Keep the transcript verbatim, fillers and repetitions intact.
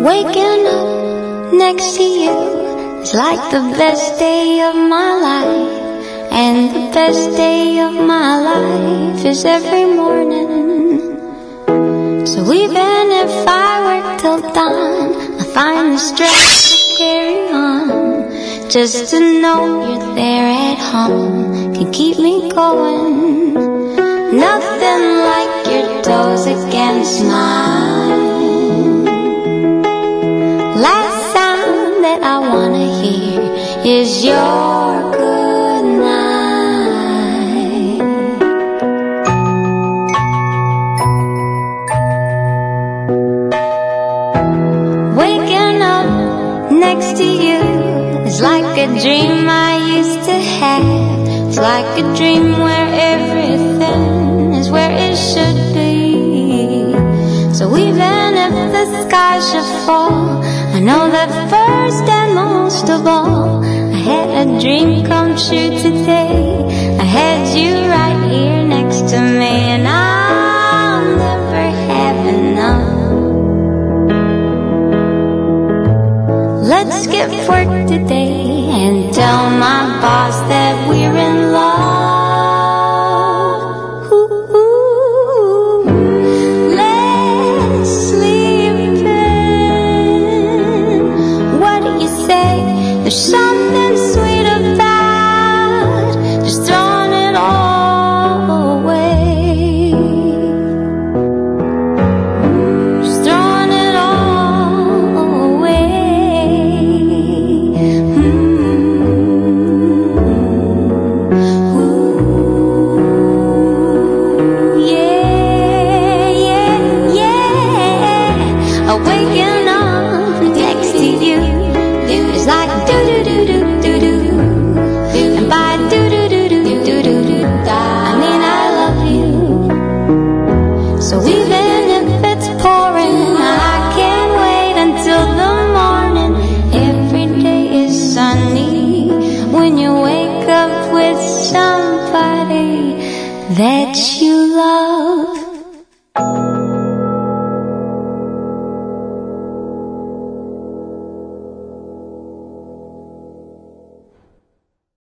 Waking up next to you is like the best day of my life. And the best day of my life is every morning. So even if I work till dawn, I find the strength to carry on. Just to know you're there at home can keep me going. Nothing like your toes against mine. Last sound that I wanna hear is your good night. Waking up next to you is like a dream I used to have. It's like a dream where everything is where it should be. So even if the sky should fall, I know that first and most of all, I had a dream come true today. I had you right here next to me, and I'll never have enough. Let's skip work today and tell my boss that we're in love. Ooh, ooh. Let's sleep in. What do you say? There's something sweet about just throwing it all away. Just throwing it all away. Waking